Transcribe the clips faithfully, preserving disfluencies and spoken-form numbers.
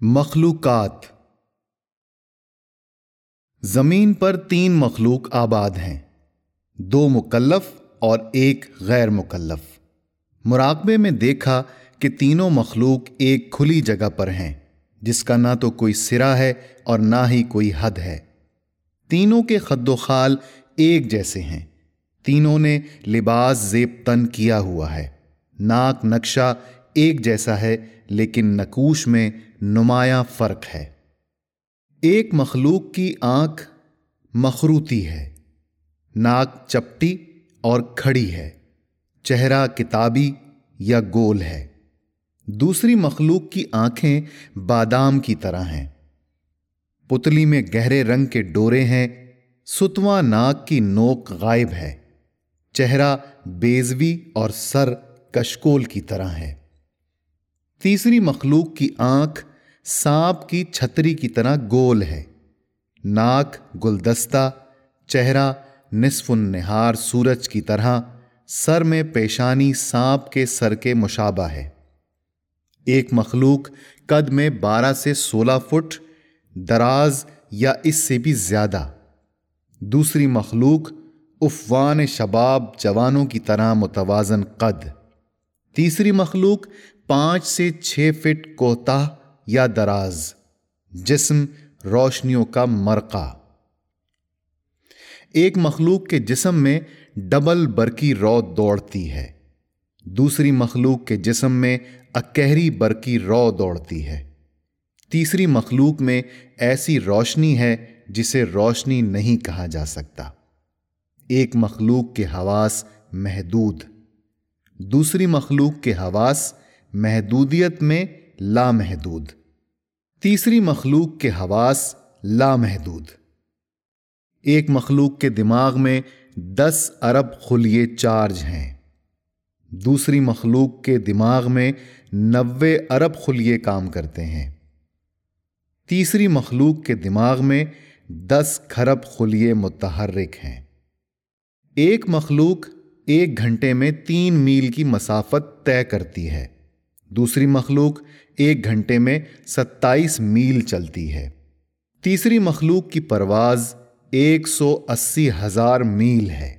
مخلوقات۔ زمین پر تین مخلوق آباد ہیں، دو مکلف اور ایک غیر مکلف۔ مراقبے میں دیکھا کہ تینوں مخلوق ایک کھلی جگہ پر ہیں جس کا نہ تو کوئی سرا ہے اور نہ ہی کوئی حد ہے۔ تینوں کے خد و خال ایک جیسے ہیں، تینوں نے لباس زیب تن کیا ہوا ہے، ناک نقشہ ایک جیسا ہے لیکن نقوش میں نمایاں فرق ہے۔ ایک مخلوق کی آنکھ مخروطی ہے، ناک چپٹی اور کھڑی ہے، چہرہ کتابی یا گول ہے۔ دوسری مخلوق کی آنکھیں بادام کی طرح ہیں، پتلی میں گہرے رنگ کے ڈورے ہیں، ستواں ناک کی نوک غائب ہے، چہرہ بیضوی اور سر کشکول کی طرح ہے۔ تیسری مخلوق کی آنکھ سانپ کی چھتری کی طرح گول ہے، ناک گلدستہ، چہرہ نصف النہار سورج کی طرح، سر میں پیشانی سانپ کے سر کے مشابہ ہے۔ ایک مخلوق قد میں بارہ سے سولہ فٹ، دراز یا اس سے بھی زیادہ۔ دوسری مخلوق افوان شباب جوانوں کی طرح متوازن قد۔ تیسری مخلوق پانچ سے چھ فٹ کوتاہ یا دراز، جسم روشنیوں کا مرقع۔ ایک مخلوق کے جسم میں ڈبل برقی رو دوڑتی ہے، دوسری مخلوق کے جسم میں اکہری برقی رو دوڑتی ہے۔ تیسری مخلوق میں ایسی روشنی ہے جسے روشنی نہیں کہا جا سکتا۔ ایک مخلوق کے حواس محدود، دوسری مخلوق کے حواس محدودیت میں لامحدود، تیسری مخلوق کے حواس لامحدود۔ ایک مخلوق کے دماغ میں دس ارب خلیے چارج ہیں، دوسری مخلوق کے دماغ میں نوے ارب خلیے کام کرتے ہیں، تیسری مخلوق کے دماغ میں دس کھرب خلیے متحرک ہیں۔ ایک مخلوق ایک گھنٹے میں تین میل کی مسافت طے کرتی ہے، دوسری مخلوق ایک گھنٹے میں ستائیس میل چلتی ہے، تیسری مخلوق کی پرواز ایک سو اسی ہزار میل ہے۔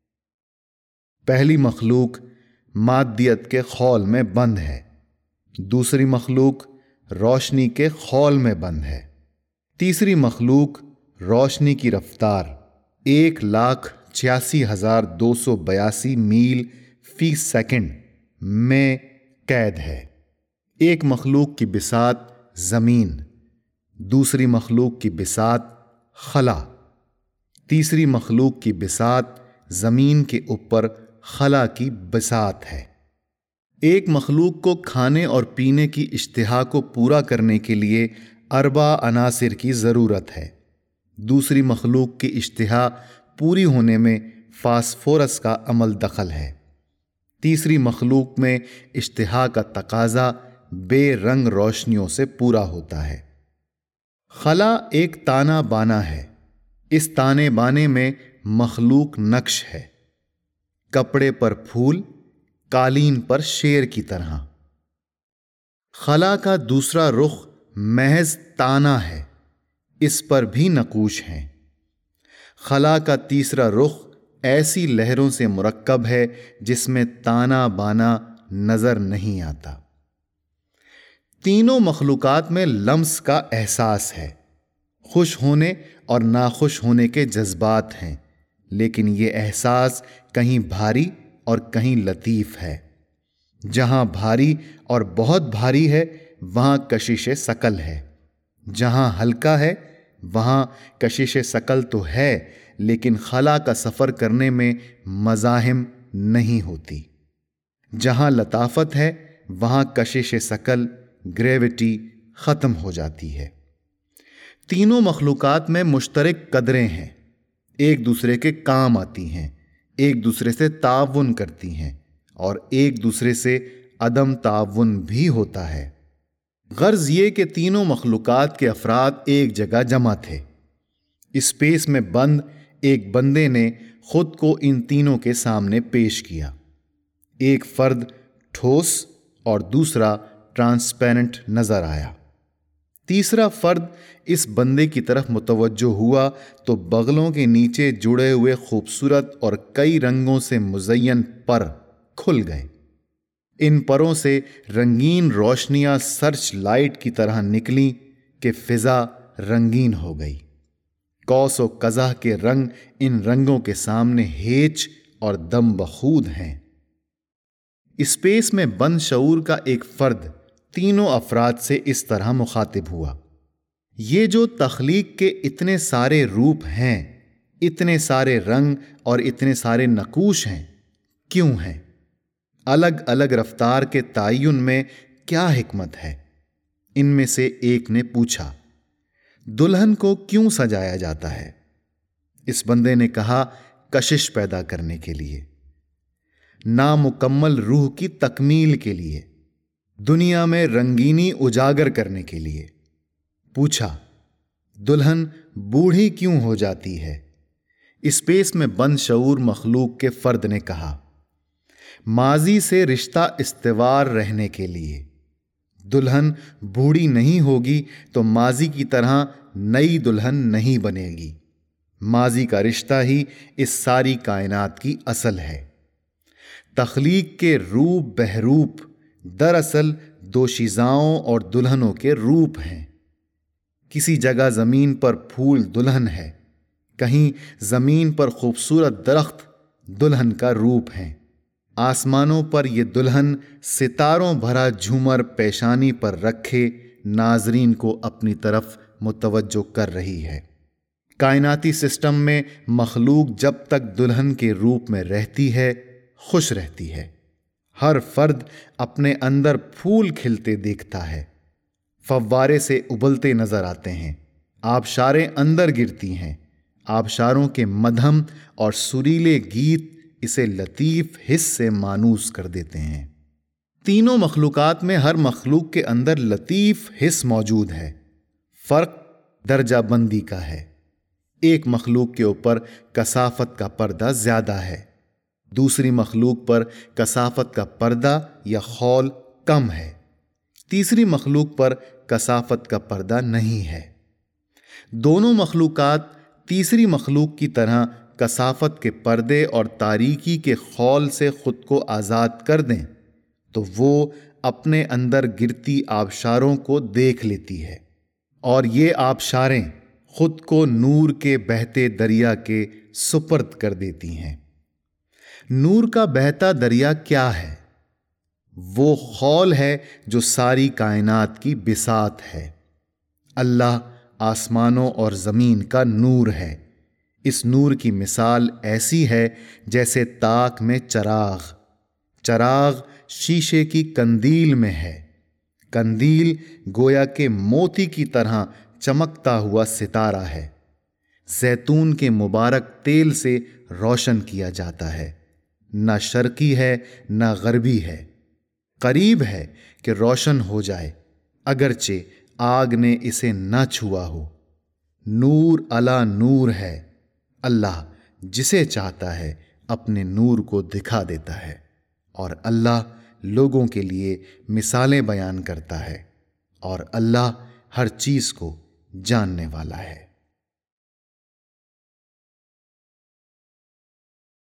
پہلی مخلوق مادیت کے خول میں بند ہے، دوسری مخلوق روشنی کے خول میں بند ہے، تیسری مخلوق روشنی کی رفتار ایک لاکھ چھیاسی ہزار دو سو بیاسی میل فی سیکنڈ میں قید ہے۔ ایک مخلوق کی بساط زمین، دوسری مخلوق کی بساط خلا، تیسری مخلوق کی بساط زمین کے اوپر خلا کی بساط ہے۔ ایک مخلوق کو کھانے اور پینے کی اشتہا کو پورا کرنے کے لیے اربع عناصر کی ضرورت ہے، دوسری مخلوق کی اشتہا پوری ہونے میں فاسفورس کا عمل دخل ہے، تیسری مخلوق میں اشتہا کا تقاضا بے رنگ روشنیوں سے پورا ہوتا ہے۔ خلا ایک تانا بانا ہے، اس تانے بانے میں مخلوق نقش ہے، کپڑے پر پھول، قالین پر شیر کی طرح۔ خلا کا دوسرا رخ محض تانا ہے، اس پر بھی نقوش ہیں۔ خلا کا تیسرا رخ ایسی لہروں سے مرکب ہے جس میں تانا بانا نظر نہیں آتا۔ تینوں مخلوقات میں لمس کا احساس ہے، خوش ہونے اور ناخوش ہونے کے جذبات ہیں، لیکن یہ احساس کہیں بھاری اور کہیں لطیف ہے۔ جہاں بھاری اور بہت بھاری ہے وہاں کشش ثقل ہے، جہاں ہلکا ہے وہاں کشش ثقل تو ہے لیکن خلا کا سفر کرنے میں مزاحم نہیں ہوتی۔ جہاں لطافت ہے وہاں کشش ثقل، گریوٹی ختم ہو جاتی ہے۔ تینوں مخلوقات میں مشترک قدریں ہیں، ایک دوسرے کے کام آتی ہیں، ایک دوسرے سے تعاون کرتی ہیں اور ایک دوسرے سے عدم تعاون بھی ہوتا ہے۔ غرض یہ کہ تینوں مخلوقات کے افراد ایک جگہ جمع تھے۔ اسپیس میں بند ایک بندے نے خود کو ان تینوں کے سامنے پیش کیا، ایک فرد ٹھوس اور دوسرا ٹرانسپیرنٹ نظر آیا۔ تیسرا فرد اس بندے کی طرف متوجہ ہوا تو بغلوں کے نیچے جڑے ہوئے خوبصورت اور کئی رنگوں سے مزین پر کھل گئے۔ ان پروں سے رنگین روشنیاں سرچ لائٹ کی طرح نکلیں کہ فضا رنگین ہو گئی۔ قوس و قزح کے رنگ ان رنگوں کے سامنے ہیچ اور دم بخود ہیں۔ اسپیس میں بند شعور کا ایک فرد تینوں افراد سے اس طرح مخاطب ہوا، یہ جو تخلیق کے اتنے سارے روپ ہیں، اتنے سارے رنگ اور اتنے سارے نقوش ہیں، کیوں ہیں؟ الگ الگ رفتار کے تعین میں کیا حکمت ہے؟ ان میں سے ایک نے پوچھا، دلہن کو کیوں سجایا جاتا ہے؟ اس بندے نے کہا، کشش پیدا کرنے کے لیے، نامکمل روح کی تکمیل کے لیے، دنیا میں رنگینی اجاگر کرنے کے لیے۔ پوچھا، دلہن بوڑھی کیوں ہو جاتی ہے؟ اسپیس میں بند شعور مخلوق کے فرد نے کہا، ماضی سے رشتہ استوار رہنے کے لیے۔ دلہن بوڑھی نہیں ہوگی تو ماضی کی طرح نئی دلہن نہیں بنے گی۔ ماضی کا رشتہ ہی اس ساری کائنات کی اصل ہے۔ تخلیق کے روپ بہروپ دراصل دوشیزاؤں اور دلہنوں کے روپ ہیں۔ کسی جگہ زمین پر پھول دلہن ہے، کہیں زمین پر خوبصورت درخت دلہن کا روپ ہیں۔ آسمانوں پر یہ دلہن ستاروں بھرا جھومر پیشانی پر رکھے ناظرین کو اپنی طرف متوجہ کر رہی ہے۔ کائناتی سسٹم میں مخلوق جب تک دلہن کے روپ میں رہتی ہے، خوش رہتی ہے۔ ہر فرد اپنے اندر پھول کھلتے دیکھتا ہے، فوارے سے ابلتے نظر آتے ہیں، آبشاریں اندر گرتی ہیں، آبشاروں کے مدھم اور سریلے گیت اسے لطیف حس سے مانوس کر دیتے ہیں۔ تینوں مخلوقات میں ہر مخلوق کے اندر لطیف حس موجود ہے، فرق درجہ بندی کا ہے۔ ایک مخلوق کے اوپر کثافت کا پردہ زیادہ ہے، دوسری مخلوق پر کثافت کا پردہ یا خول کم ہے، تیسری مخلوق پر کثافت کا پردہ نہیں ہے۔ دونوں مخلوقات تیسری مخلوق کی طرح کثافت کے پردے اور تاریکی کے خول سے خود کو آزاد کر دیں تو وہ اپنے اندر گرتی آبشاروں کو دیکھ لیتی ہے، اور یہ آبشاریں خود کو نور کے بہتے دریا کے سپرد کر دیتی ہیں۔ نور کا بہتا دریا کیا ہے؟ وہ خول ہے جو ساری کائنات کی بساط ہے۔ اللہ آسمانوں اور زمین کا نور ہے۔ اس نور کی مثال ایسی ہے جیسے تاک میں چراغ، چراغ شیشے کی کندیل میں ہے، کندیل گویا کہ موتی کی طرح چمکتا ہوا ستارہ ہے، زیتون کے مبارک تیل سے روشن کیا جاتا ہے، نہ شرقی ہے نہ غربی ہے، قریب ہے کہ روشن ہو جائے اگرچہ آگ نے اسے نہ چھوا ہو۔ نور علی نور ہے، اللہ جسے چاہتا ہے اپنے نور کو دکھا دیتا ہے، اور اللہ لوگوں کے لیے مثالیں بیان کرتا ہے، اور اللہ ہر چیز کو جاننے والا ہے۔